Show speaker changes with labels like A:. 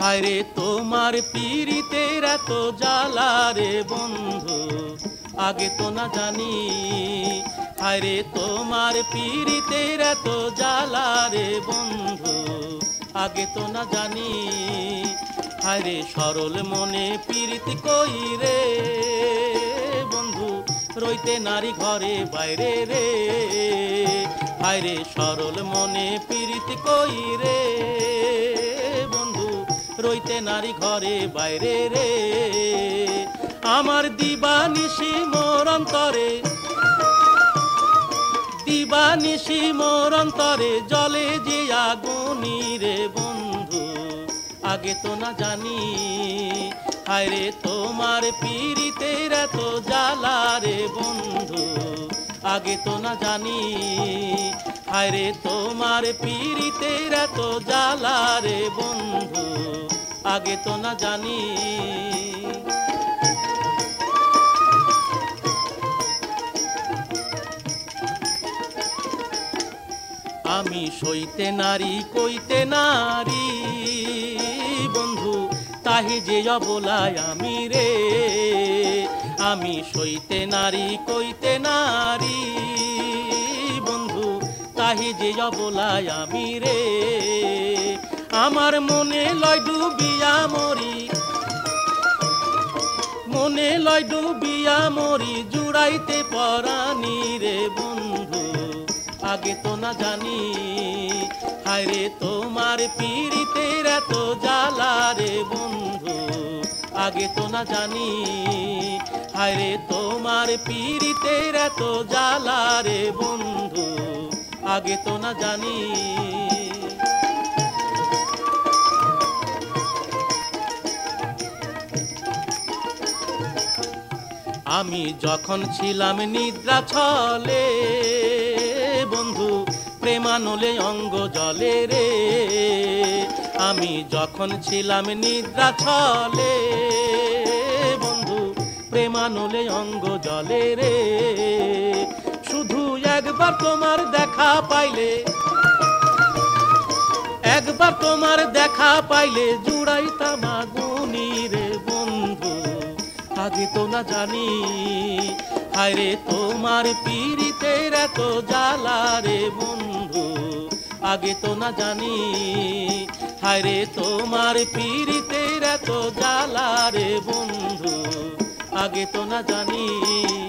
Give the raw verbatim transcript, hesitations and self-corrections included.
A: হায়রে তোমার পীড়িতের এত জ্বালা রে বন্ধু আগে তো না জানি। হায়রে তোমার পীড়িতের এত জ্বালা রে বন্ধু আগে তো না জানি। হায়রে সরল মনে পীড়িত কই রে বন্ধু রইতে নারী ঘরে বাইরে রে। হায়রে সরল মনে পীড়িত কই রে বন্ধু রইতে নারী ঘরে বাইরে রে। আমার দিবানিশি মোর অন্তরে দিবানিশি মোর অন্তরে জলে যে আগুনি রে বন্ধু আগে তো না জানি। হায়রে তোমার পীড়িতের এত জ্বালা রে বন্ধু আগে তো না জানি। হায়রে তোমার পীড়িতের এত জ্বালা রে বন্ধু আগে তো না জানি। আমি সইতে নারী কইতে নারী বন্ধু তাহি যে অবলায় আমি রে। আমি সইতে নারী কইতে নারী বন্ধু তাহি যে অবলায় আমি রে। আমার মনে লয় ডুবিয়া মরি মনে লয় ডুবিয়া মরি জুড়াইতে পরানি রে বন্ধু আগে তো না জানি। হায়রে তোমার পীড়িতের এত জ্বালা রে বন্ধু আগে তো না জানি। হায়রে তোমার পীড়িতের এত জ্বালা রে বন্ধু আগে তো না জানি। আমি যখন ছিলাম নিদ্রা ছলে বন্ধু প্রেমানলে অঙ্গ জলে রে। আমি যখন ছিলাম নিদ্রা ছলে বন্ধু প্রেমানলে অঙ্গ জলে রে। শুধু একবার তোমার দেখা পাইলে একবার তোমার দেখা পাইলে জুড়াইতাম আগুনি রে বন্ধু আগে তো না জানি। হায়রে তোমার পীড়িতের এত জ্বালা রে বন্ধু আগে তো না জানি। হায়রে তোমার পীড়িতের এত জ্বালা রে বন্ধু আগে তো না জানি।